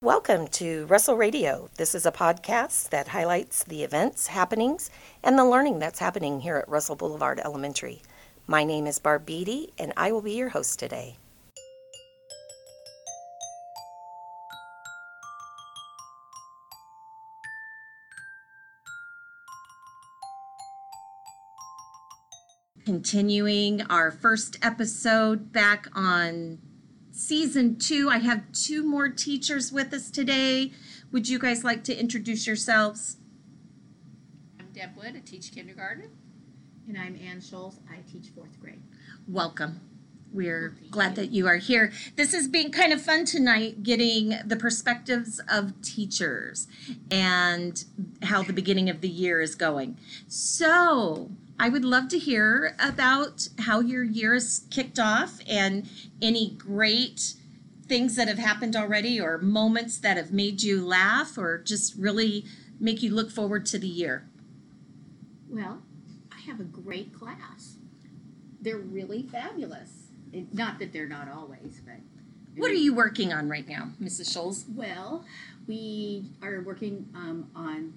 Welcome to Russell Radio. This is a podcast that highlights the events, happenings, and the learning that's happening here at Russell Boulevard Elementary. My name is Barb Beatty, and I will be your host today. Continuing our first episode back on Season 2, I have two more teachers with us today. Would you guys like to introduce yourselves? I'm Deb Wood, I teach kindergarten. And I'm Ann Scholes, I teach 4th grade. Welcome. We're glad that you are here. This has been kind of fun tonight, getting the perspectives of teachers and how the beginning of the year is going. So I would love to hear about how your year is kicked off and any great things that have happened already or moments that have made you laugh or just really make you look forward to the year. Well, I have a great class. They're really fabulous. Not that they're not always, but... What are you working on right now, Mrs. Scholes? Well, we are working on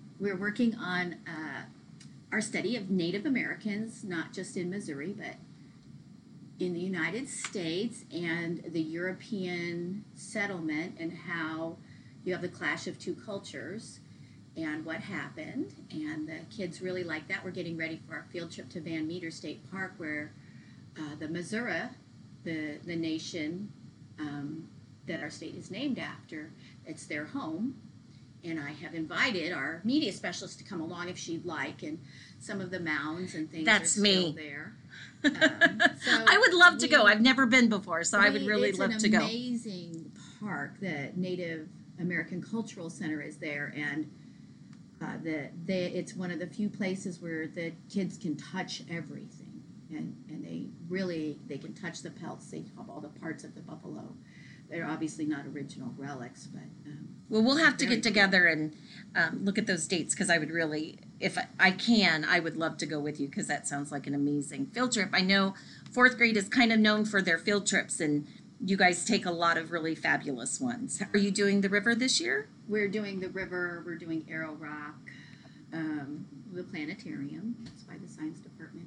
our study of Native Americans, not just in Missouri, but in the United States, and the European settlement, and how you have the clash of two cultures and what happened. And the kids really like that. We're getting ready for our field trip to Van Meter State Park, where the Missouri, the nation that our state is named after, it's their home. And I have invited our media specialist to come along if she'd like, and some of the mounds and things That's are still me. there. So I would love to go. I've never been before, so I would really love to go. It's an amazing park. The Native American Cultural Center is there, and it's one of the few places where the kids can touch everything, and they can touch the pelts. They have all the parts of the buffalo. They're obviously not original relics, but... well, we'll have to get together and look at those dates, because I would really, if I can, I would love to go with you, because that sounds like an amazing field trip. I know 4th grade is kind of known for their field trips, and you guys take a lot of really fabulous ones. Are you doing the river this year? We're doing the river, we're doing Arrow Rock, the planetarium, that's by the science department.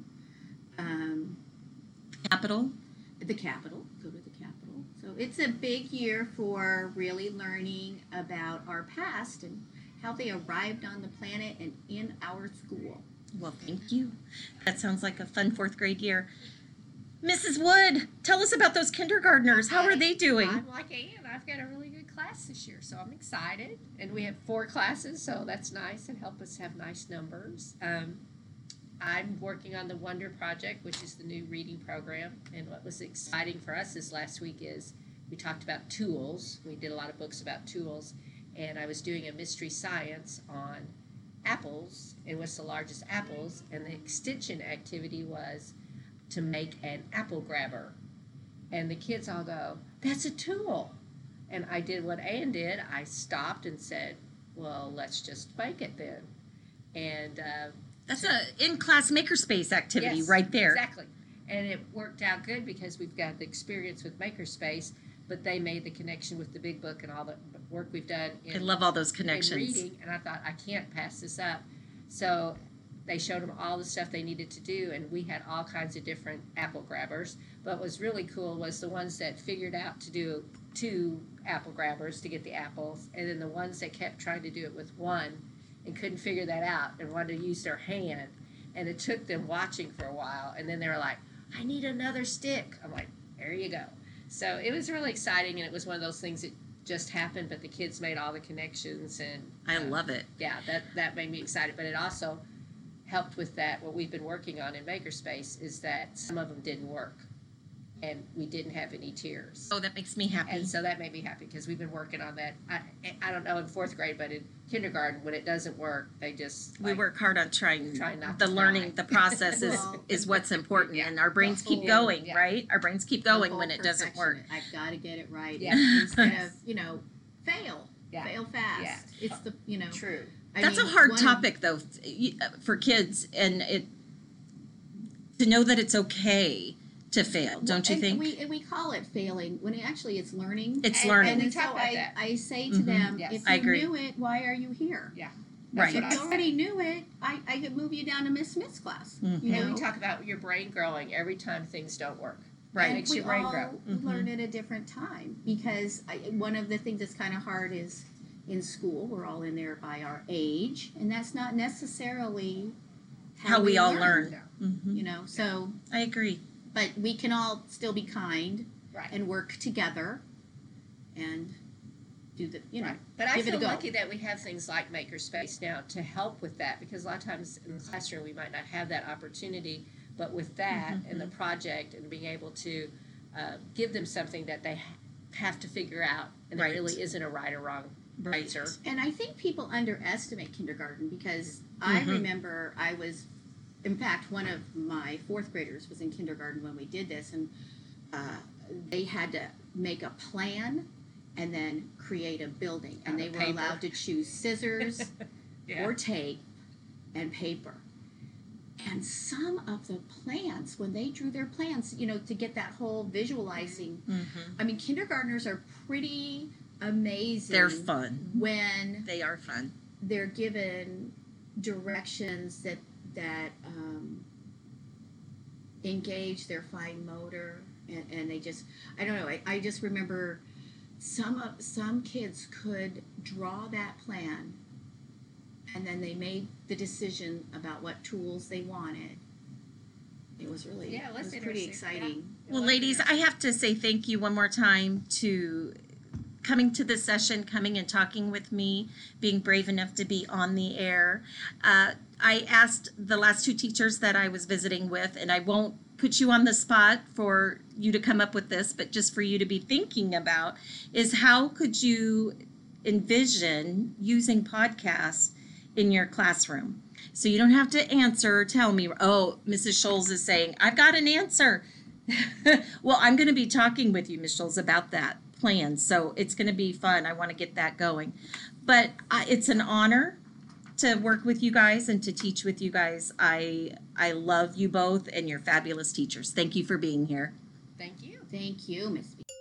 Capitol? The Capitol, go to the Capitol. So it's a big year for really learning about our past and how they arrived on the planet and in our school. Well, thank you. That sounds like a fun 4th grade year. Mrs. Wood, tell us about those kindergartners. How are they doing? I'm like Ann, I've got a really good class this year, so I'm excited. And we have 4 classes, so that's nice and help us have nice numbers. I'm working on the Wonder Project, which is the new reading program. And what was exciting for us this last week is we talked about tools. We did a lot of books about tools. And I was doing a mystery science on apples and what's the largest apples. And the extension activity was to make an apple grabber. And the kids all go, that's a tool. And I did what Ann did. I stopped and said, well, let's just make it then. And... that's a in-class makerspace activity right there. Exactly. And it worked out good because we've got the experience with Makerspace, but they made the connection with the big book and all the work we've done I love all those in connections. reading. And I thought, I can't pass this up. So they showed them all the stuff they needed to do, and we had all kinds of different apple grabbers. But what was really cool was the ones that figured out to do 2 apple grabbers to get the apples, and then the ones that kept trying to do it with one and couldn't figure that out and wanted to use their hand. And it took them watching for a while, and then they were like, I need another stick. I'm like, there you go. So it was really exciting, and it was one of those things that just happened, but the kids made all the connections. And I love it. Yeah, that made me excited. But it also helped with that. What we've been working on in Makerspace is that some of them didn't work, and we didn't have any tiers. Oh, that makes me happy. And so that made me happy because we've been working on that. I don't know in 4th grade, but in kindergarten, when it doesn't work, they just... we work hard on trying not the to learning, try. the process is what's important, Yeah. and our brains keep whole- going, yeah. right? Our brains keep going when it doesn't work. I've got to get it right. Yeah. Instead of, fail. Yeah. Fail fast. Yeah. It's the, True. That's a hard topic, though, for kids, and to know that it's okay to fail, don't you and think? We call it failing when actually it's learning. It's And- learning. and we And so talk about that. I say to Mhm. them, Yes. if I you agree. knew it, why are you here? Right. what If I you say. already knew it, I could move you down to Miss Smith's class. Mhm. You And know? we talk about your brain growing every time things don't work. Right. Makes we your brain all grow. learn at a different time because one of the things that's kind of hard is in school we're all in there by our age, and that's not necessarily How we all learn. You know, so I agree. but we can all still be kind Right. and work together and do the Right. But I give it a feel go. lucky that we have things like Makerspace now to help with that, because a lot of times in the classroom we might not have that opportunity, but with that and the project and being able to give them something that they have to figure out, and Right. there really isn't a right or wrong Right. answer. And I think people underestimate kindergarten because I Mhm. remember in fact, one of my fourth graders was in kindergarten when we did this, and they had to make a plan and then create a building, and Out they of were paper. allowed to choose scissors Yeah. or tape and paper. And some of the plans, when they drew their plans, you know, to get that whole visualizing, Mm-hmm. I mean, kindergartners are pretty amazing. They're fun. When They are fun. they're given directions that engage their fine motor, and they just, I don't know, I just remember some kids could draw that plan, and then they made the decision about what tools they wanted. It was really, Yeah, it that's was pretty interesting. exciting. Well, ladies, I have to say thank you one more time to coming to this session, coming and talking with me, being brave enough to be on the air. I asked the last two teachers that I was visiting with, and I won't put you on the spot for you to come up with this, but just for you to be thinking about, is how could you envision using podcasts in your classroom? So you don't have to answer or tell me, oh, Mrs. Scholes is saying, I've got an answer. Well, I'm going to be talking with you, Ms. Scholes, about that plan. So it's going to be fun. I want to get that going. But it's an honor to work with you guys and to teach with you guys. I love you both, and you're fabulous teachers. Thank you for being here. Thank you. Thank you, Miss B.